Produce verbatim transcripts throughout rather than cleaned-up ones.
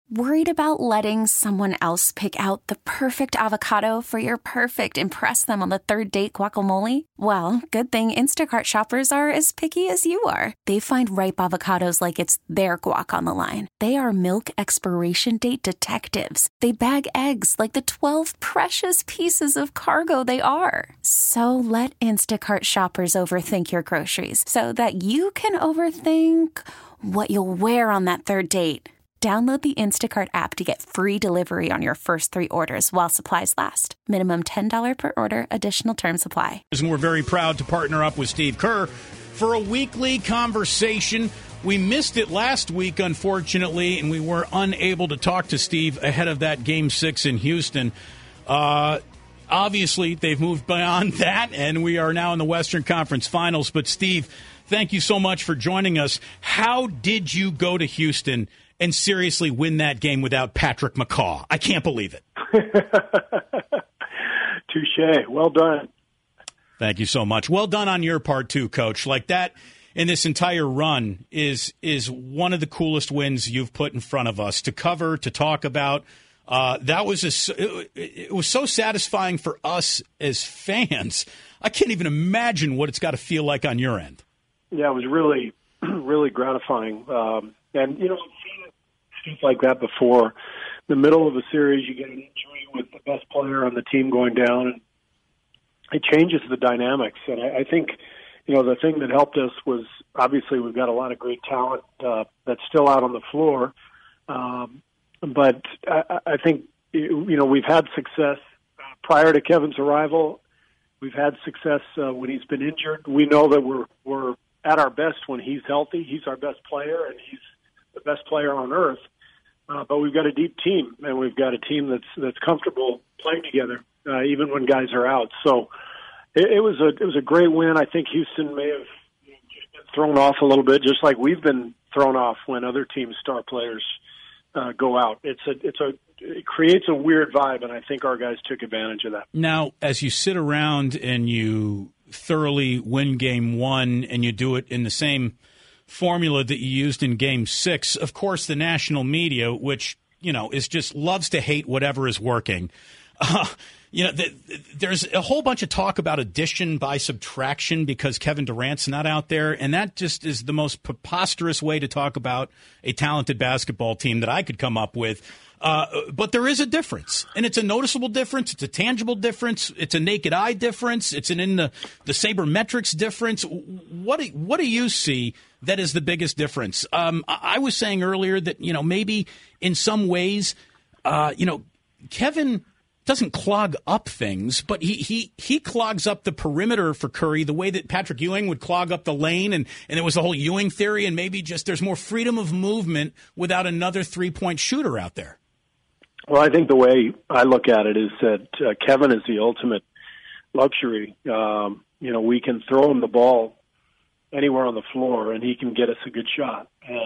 Worried about letting someone else pick out the perfect avocado for your perfect impress them on the third date guacamole? Well, good thing Instacart shoppers are as picky as you are. They find ripe avocados like it's their guac on the line. They are milk expiration date detectives. They bag eggs like the twelve precious pieces of cargo they are. So let Instacart shoppers overthink your groceries so that you can overthink what you'll wear on that third date. Download the Instacart app to get free delivery on your first three orders while supplies last. Minimum ten dollars per order. Additional terms apply. And we're very proud to partner up with Steve Kerr for a weekly conversation. We missed it last week, unfortunately, and we were unable to talk to Steve ahead of that Game six in Houston. Uh, obviously, they've moved beyond that, and we are now in the Western Conference Finals. But, Steve, thank you so much for joining us. How did you go to Houston and seriously win that game without Patrick McCaw? I can't believe it. Touche. Well done. Thank you so much. Well done on your part, too, Coach. Like that in this entire run is is one of the coolest wins you've put in front of us to cover, to talk about. Uh, that was a, it, it was so satisfying for us as fans. I can't even imagine what it's got to feel like on your end. Yeah, it was really, really gratifying. Um, and, you know, stuff like that before. In the middle of a series, you get an injury with the best player on the team going down, and it changes the dynamics. And I, I think, you know, the thing that helped us was obviously we've got a lot of great talent uh, that's still out on the floor. Um, but I, I think, you know, we've had success prior to Kevin's arrival. We've had success uh, when he's been injured. We know that we're we're at our best when he's healthy. He's our best player, and he's the best player on earth, uh, but we've got a deep team, and we've got a team that's that's comfortable playing together, uh, even when guys are out. So it, it was a it was a great win. I think Houston may have been thrown off a little bit, just like we've been thrown off when other teams' star players uh, go out. It's a it's a it creates a weird vibe, and I think our guys took advantage of that. Now, as you sit around and you thoroughly win Game One, and you do it in the same formula that you used in Game Six, of course, the national media, which you know is just loves to hate whatever is working. Uh, you know, the, there's a whole bunch of talk about addition by subtraction because Kevin Durant's not out there, and that just is the most preposterous way to talk about a talented basketball team that I could come up with. Uh, but there is a difference, and it's a noticeable difference. It's a tangible difference. It's a naked eye difference. It's an in the, the sabermetrics difference. What do, what do you see that is the biggest difference? Um, I, I was saying earlier that, you know, maybe in some ways, uh, you know, Kevin doesn't clog up things, but he, he, he clogs up the perimeter for Curry the way that Patrick Ewing would clog up the lane, and, and there was the whole Ewing theory, and maybe just there's more freedom of movement without another three-point shooter out there. Well, I think the way I look at it is that uh, Kevin is the ultimate luxury. Um, you know, we can throw him the ball anywhere on the floor, and he can get us a good shot.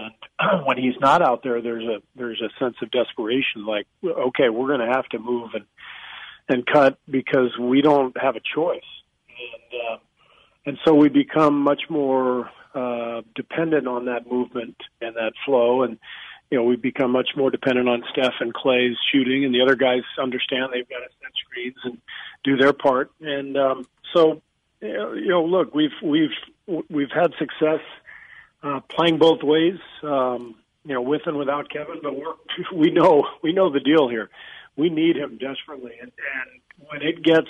And when he's not out there, there's a there's a sense of desperation, like, okay, we're going to have to move and and cut because we don't have a choice. And uh, and so we become much more uh, dependent on that movement and that flow, and you know, we become much more dependent on Steph and Clay's shooting, and the other guys understand they've got to set screens and do their part. And um, so, you know, look, we've we've we've had success uh, playing both ways, um, you know, with and without Kevin. But we're, we know we know the deal here. We need him desperately, and, and when it gets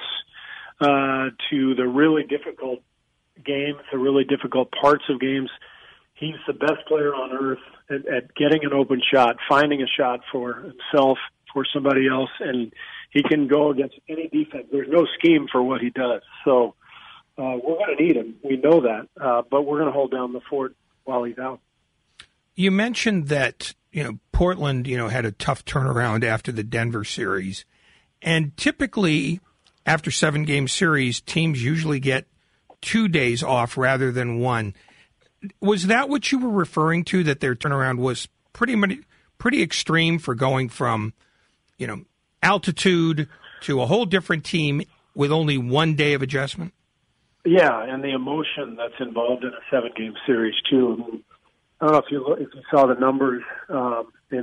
uh, to the really difficult games, the really difficult parts of games, he's the best player on earth at, at getting an open shot, finding a shot for himself, for somebody else, and he can go against any defense. There's no scheme for what he does. So uh, we're going to need him. We know that, uh, but we're going to hold down the fort while he's out. You mentioned that, you know, Portland, you know, had a tough turnaround after the Denver series, and typically after seven-game series, teams usually get two days off rather than one. Was that what you were referring to, that their turnaround was pretty pretty extreme for going from, you know, altitude to a whole different team with only one day of adjustment? Yeah, and the emotion that's involved in a seven-game series, too. I don't know if you look, if you saw the numbers um, in that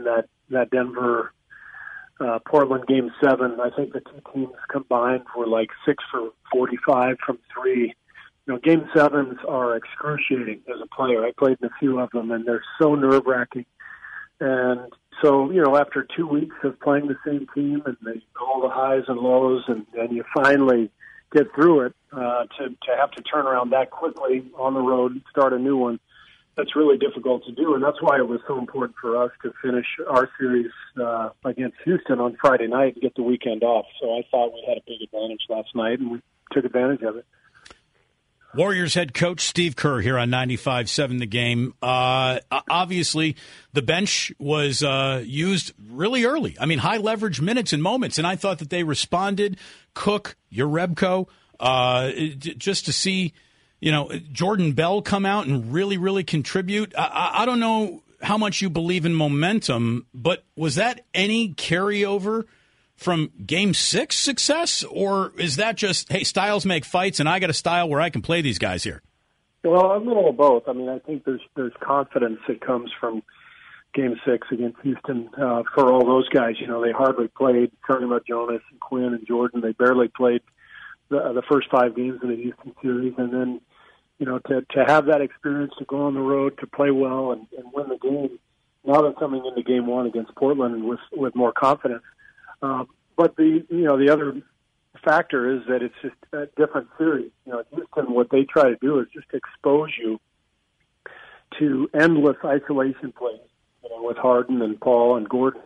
that Denver uh, Portland game seven, I think the two teams combined were like six for forty-five from three. You know, game sevens are excruciating as a player. I played in a few of them, and they're so nerve-wracking. And so, you know, after two weeks of playing the same team and they, all the highs and lows, and, and you finally get through it, uh, to, to have to turn around that quickly on the road, start a new one, that's really difficult to do. And that's why it was so important for us to finish our series uh, against Houston on Friday night and get the weekend off. So I thought we had a big advantage last night, and we took advantage of it. Warriors head coach Steve Kerr here on ninety-five point seven The Game. Uh, obviously, the bench was uh, used really early. I mean, high leverage minutes and moments, and I thought that they responded. Cook, Jerebko, uh, just to see, you know, Jordan Bell come out and really, really contribute. I, I don't know how much you believe in momentum, but was that any carryover from Game Six success, or is that just, hey, styles make fights, and I got a style where I can play these guys here? Well, a little of both. I mean, I think there's there's confidence that comes from Game Six against Houston uh, for all those guys. You know, they hardly played. Talking about Jonas and Quinn and Jordan, they barely played the, the first five games in the Houston series, and then, you know, to to have that experience, to go on the road, to play well and, and win the game. Now they're coming into Game One against Portland with with more confidence. Uh, but the you know the other factor is that it's just a different series. You know, Houston, what they try to do is just expose you to endless isolation plays. You know, with Harden and Paul and Gordon,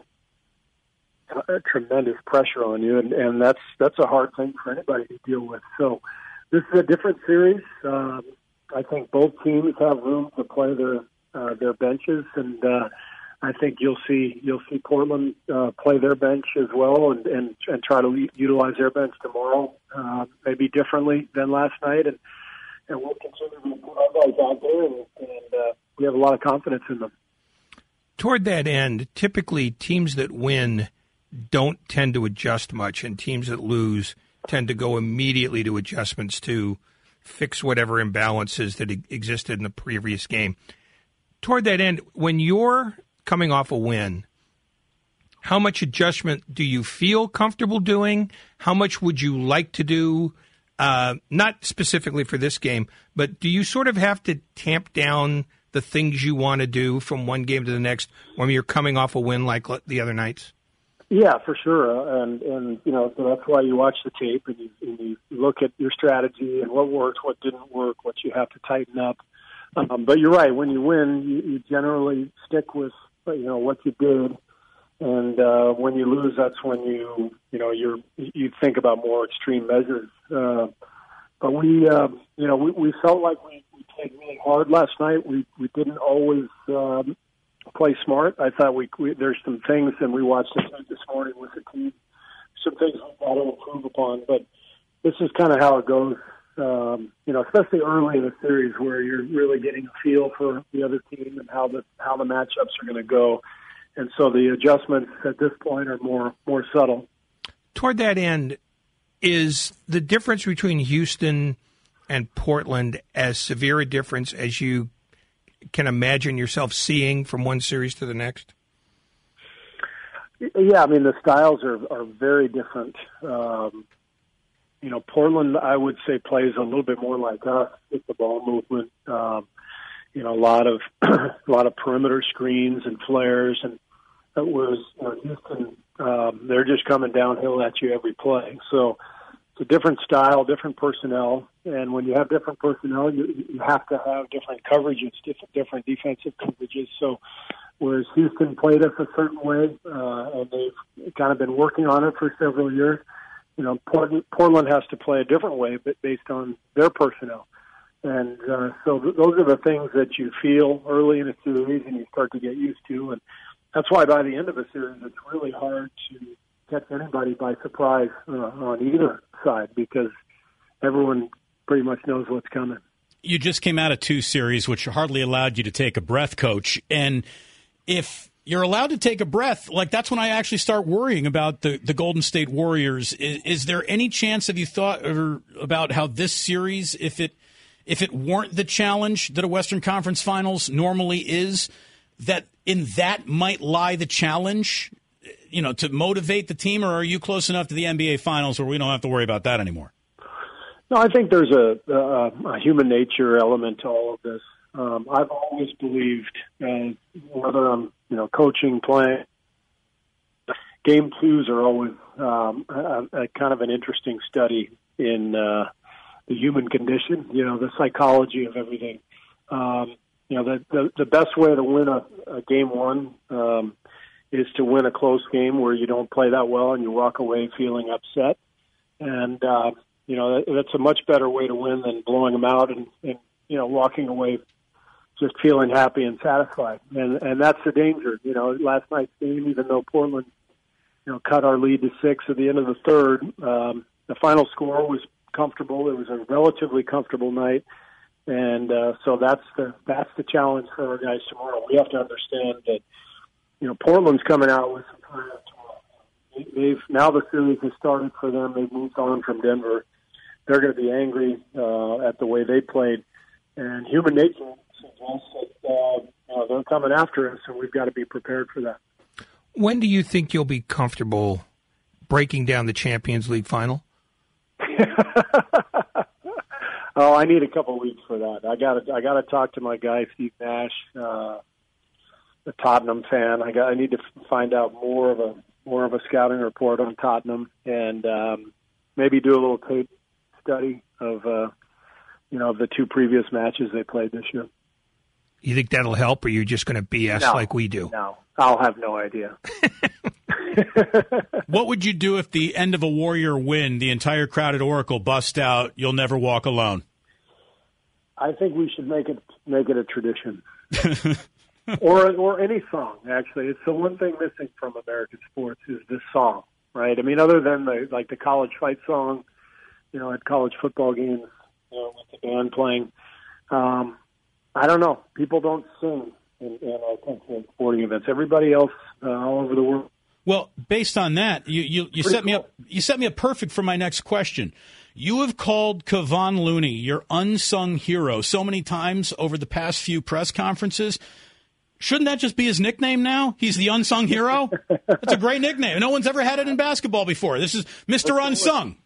a tremendous pressure on you, and, and that's that's a hard thing for anybody to deal with. So this is a different series. Um, I think both teams have room to play their uh, their benches, and uh, I think you'll see you'll see Portland uh, play their bench as well, and, and, and try to le- utilize their bench tomorrow, uh, maybe differently than last night, and and we'll continue to put our guys out there, and, and uh, we have a lot of confidence in them. Toward that end, typically teams that win don't tend to adjust much, and teams that lose tend to go immediately to adjustments to fix whatever imbalances that existed in the previous game. Toward that end, when you're coming off a win, how much adjustment do you feel comfortable doing? How much would you like to do? Uh, not specifically for this game, but do you sort of have to tamp down the things you want to do from one game to the next when you're coming off a win like the other nights? Yeah, for sure. And, and you know, so that's why you watch the tape and you, and you look at your strategy and what worked, what didn't work, what you have to tighten up. Um, but you're right. When you win, you, you generally stick with, you know, what you did. And uh, when you lose, that's when you, you know, you're, you think about more extreme measures. Uh, but we, uh, you know, we, we felt like we, we played really hard last night. We we didn't always um, play smart. I thought we, we there's some things, and we watched this this morning with the team, some things we got to improve upon. But this is kind of how it goes, um, you know, especially early in the series where you're really getting a feel for the other team and how the how the matchups are going to go. And so the adjustments at this point are more more subtle. Toward that end, is the difference between Houston and Portland as severe a difference as you can imagine yourself seeing from one series to the next? Yeah, I mean, the styles are, are very different. Um, you know, Portland, I would say, plays a little bit more like us with the ball movement. Um, you know, a lot of a lot of perimeter screens and flares, and that was you know, Houston. Um, they're just coming downhill at you every play. So it's a different style, different personnel, and when you have different personnel, you, you have to have different coverages, different, different defensive coverages. So whereas Houston played us a certain way, uh, and they've kind of been working on it for several years, you know, Portland, Portland has to play a different way, but based on their personnel. And uh, so th- those are the things that you feel early in a series and you start to get used to. And that's why by the end of a series, it's really hard to catch anybody by surprise uh, on either side because everyone pretty much knows what's coming. You just came out of two series, which hardly allowed you to take a breath, Coach. And if you're allowed to take a breath, like that's when I actually start worrying about the, the Golden State Warriors. Is, is there any chance, have you thought or, about how this series, if it if it weren't the challenge that a Western Conference Finals normally is, that in that might lie the challenge, you know, to motivate the team, or are you close enough to the N B A Finals where we don't have to worry about that anymore? No, I think there's a, a, a human nature element to all of this. Um, I've always believed, uh, whether I'm, you know, coaching, playing, game twos are always um, a, a kind of an interesting study in uh, the human condition, you know, the psychology of everything. Um, you know, the, the, the best way to win a, a game one um, is to win a close game where you don't play that well and you walk away feeling upset. And, uh, you know, that, that's a much better way to win than blowing them out and, and you know, walking away just feeling happy and satisfied. And, and that's the danger. You know, last night's game, even though Portland, you know, cut our lead to six at the end of the third, um, the final score was comfortable. It was a relatively comfortable night. And uh, so that's the that's the challenge for our guys tomorrow. We have to understand that, you know, Portland's coming out with some fire tomorrow. They've now the series has started for them. They've moved on from Denver. They're going to be angry uh, at the way they played, and human nature suggests that uh, you know, they're coming after us, and we've got to be prepared for that. When do you think you'll be comfortable breaking down the Champions League final? Oh, I need a couple of weeks for that. I got to I got to talk to my guy Steve Nash, uh, the Tottenham fan. I got I need to find out more of a more of a scouting report on Tottenham, and um, maybe do a little tape study of uh, you know of the two previous matches they played this year. You think that'll help, or you're just going to B S no, like we do? No, I'll have no idea. What would you do if the end of a Warrior win, the entire crowd at Oracle bust out, "You'll Never Walk Alone"? I think we should make it make it a tradition, or or any song. Actually, it's the one thing missing from American sports is this song, right? I mean, other than the like the college fight song, you know, at college football games, you know, with the band playing. Um, I don't know. People don't sing in, in our country at sporting events. Everybody else uh, all over the world. Well, based on that, you you, you set cool. me up. You set me up perfect for my next question. You have called Kevon Looney your unsung hero so many times over the past few press conferences. Shouldn't that just be his nickname now? He's the unsung hero? That's a great nickname. No one's ever had it in basketball before. This is Mister Unsung.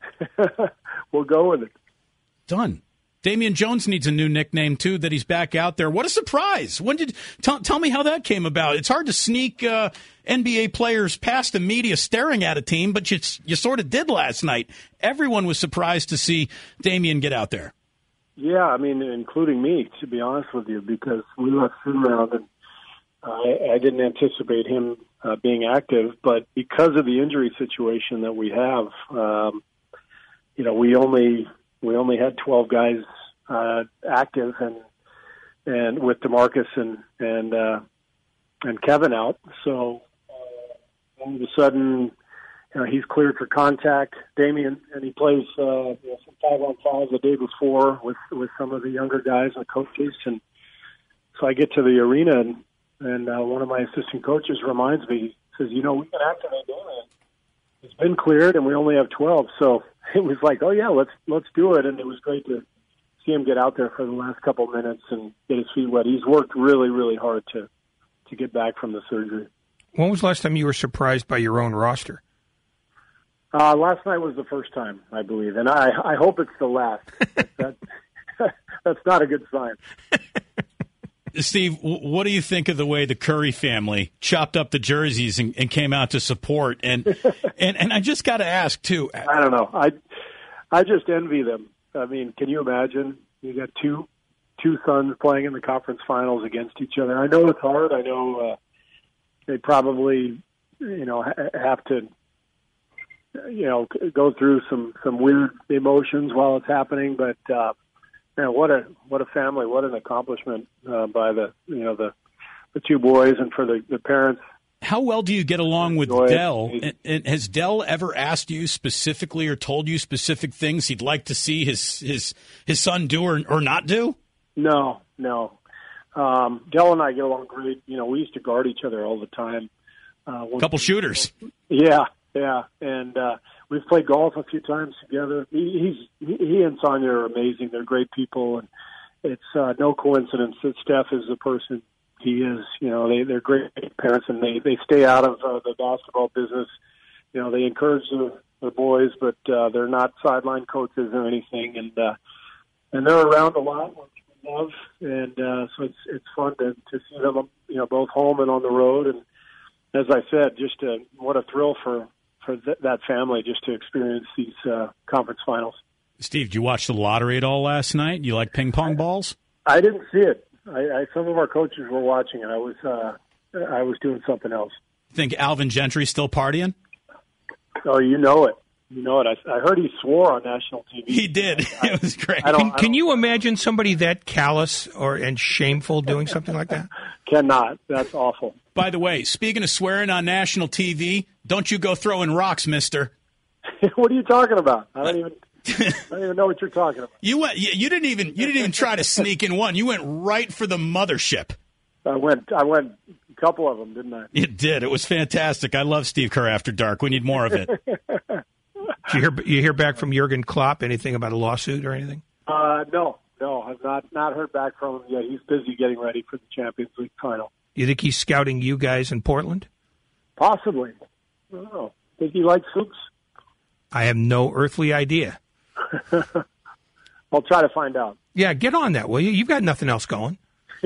We'll go with it. Done. Damian Jones needs a new nickname, too, that he's back out there. What a surprise. When did t- Tell me how that came about. It's hard to sneak uh, N B A players past the media staring at a team, but you, you sort of did last night. Everyone was surprised to see Damian get out there. Yeah, I mean, including me, to be honest with you, because we left him around, and I, I didn't anticipate him uh, being active. But because of the injury situation that we have, um, you know, we only we only had twelve guys uh, active, and and with DeMarcus and and uh, and Kevin out, so uh, all of a sudden, you know, he's cleared for contact. Damian, and he plays uh, you know, some five on five the day before with with some of the younger guys and coaches, and so I get to the arena, and and uh, one of my assistant coaches reminds me, says, you know, we can activate Damian. It's been cleared, and we only have twelve, so it was like, oh yeah, let's let's do it, and it was great to see him get out there for the last couple of minutes and get his feet wet. He's worked really, really hard to to get back from the surgery. When was the last time you were surprised by your own roster? Uh, last night was the first time, I believe, and I, I hope it's the last. that, that's not a good sign. Steve, what do you think of the way the Curry family chopped up the jerseys and, and came out to support? And and, and I just got to ask, too. I don't know. I I just envy them. I mean, can you imagine? You got two two sons playing in the conference finals against each other. I know it's hard. I know uh, they probably, you know, ha- have to, you know, go through some, some weird emotions while it's happening. But uh, man, what a what a family! What an accomplishment uh, by the you know the the two boys, and for the, the parents. How well do you get along with Dell? And, and has Dell ever asked you specifically or told you specific things he'd like to see his his, his son do or, or not do? No, no. Um, Dell and I get along great. You know, we used to guard each other all the time. Uh, a couple shooters. Yeah, yeah. And uh, we've played golf a few times together. He, he's he and Sonia are amazing. They're great people, and it's uh, no coincidence that Steph is the person he is. You know, they they're great parents, and they they stay out of uh, the basketball business. You know, they encourage the, the boys, but uh, they're not sideline coaches or anything, and uh, and they're around a lot, which we love, and uh, so it's it's fun to to see them, you know, both home and on the road. And as I said, just uh, what a thrill for for th- that family just to experience these uh, conference finals. Steve, did you watch the lottery at all last night? You like ping pong balls? I didn't see it. I, I some of our coaches were watching it. I was uh, I was doing something else. Think Alvin Gentry's still partying? Oh, you know it. You know it. I, I heard he swore on national T V. He did. I, it was great. I don't, can, I don't, can you imagine somebody that callous or and shameful doing something like that? Cannot. That's awful. By the way, speaking of swearing on national T V, don't you go throwing rocks, mister. What are you talking about? I don't even. I don't even know what you're talking about. You went. You, you didn't even. You didn't even try to sneak in one. You went right for the mothership. I went. I went a couple of them, didn't I? You did. It was fantastic. I love Steve Kerr After Dark. We need more of it. Did you hear? You hear back from Jurgen Klopp? Anything about a lawsuit or anything? Uh, no, no. I've not not heard back from him yet. He's busy getting ready for the Champions League final. You think he's scouting you guys in Portland? Possibly. I don't know. Think he likes Fuchs? I have no earthly idea. I'll try to find out. Yeah, get on that, will you? You've got nothing else going.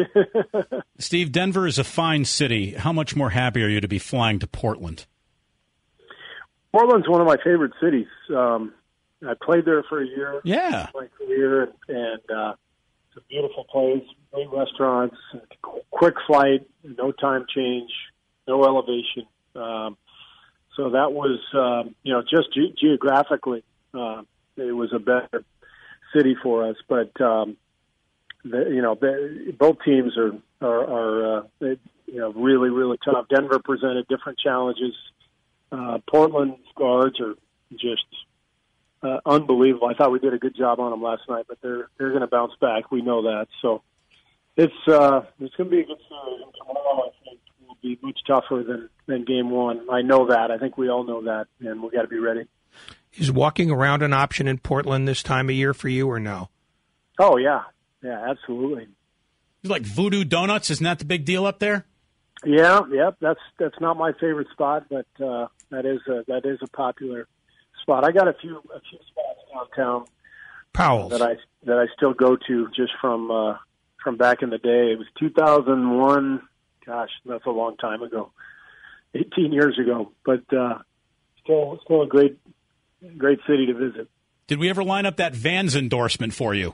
Steve, Denver is a fine city. How much more happy are you to be flying to Portland? Portland's one of my favorite cities. Um, I played there for a year. Yeah. My career, and uh, it's a beautiful place. Great restaurants, quick flight, no time change, no elevation. Um, so that was, um, you know, just ge- geographically, uh, it was a better city for us. But um, the, you know, the, both teams are are, are uh, they, you know, really, really tough. Denver presented different challenges. Uh, Portland's guards are just uh, unbelievable. I thought we did a good job on them last night, but they're they're going to bounce back. We know that. So it's uh, it's going to be a good series. And tomorrow, I think, will be much tougher than, than game one. I know that. I think we all know that, and we got to be ready. Is walking around an option in Portland this time of year for you, or no? Oh yeah, yeah, absolutely. It's like Voodoo Donuts. Isn't that the big deal up there? Yeah, yep. That's that's not my favorite spot, but uh, that is a that is a popular spot. I got a few a few spots downtown, Powell's, that I that I still go to just from uh, from back in the day. It was two thousand one. Gosh, that's a long time ago, eighteen years ago. But uh, still still a great great city to visit. Did we ever line up that Vans endorsement for you?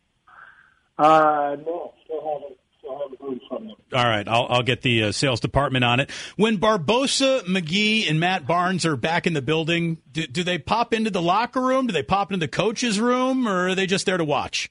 Uh, no, still haven't. Still haven't heard from them. All right, I'll, I'll get the uh, sales department on it. When Barbosa, McGee, and Matt Barnes are back in the building, do, do they pop into the locker room? Do they pop into the coach's room, or are they just there to watch?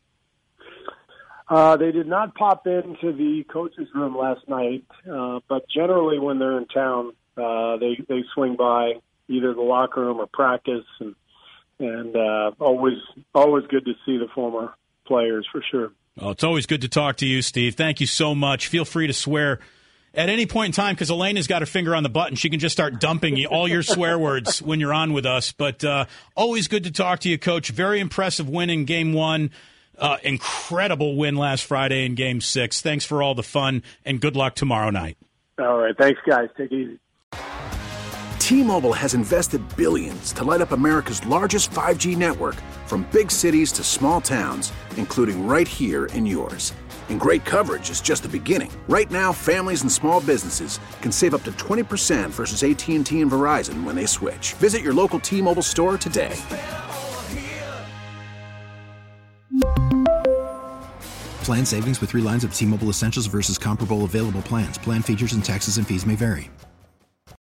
Uh, they did not pop into the coach's room last night, uh, but generally when they're in town, uh, they they swing by either the locker room or practice, and and uh, always always good to see the former players for sure. Well, it's always good to talk to you, Steve. Thank you so much. Feel free to swear at any point in time, because Elena's got her finger on the button. She can just start dumping you all your swear words when you're on with us. But uh, always good to talk to you, Coach. Very impressive win in Game one. Uh, incredible win last Friday in Game six. Thanks for all the fun, and good luck tomorrow night. All right. Thanks, guys. Take it easy. T-Mobile has invested billions to light up America's largest five G network, from big cities to small towns, including right here in yours. And great coverage is just the beginning. Right now, families and small businesses can save up to twenty percent versus A T and T and Verizon when they switch. Visit your local T-Mobile store today. Plan savings with three lines of T-Mobile Essentials versus comparable available plans. Plan features and taxes and fees may vary.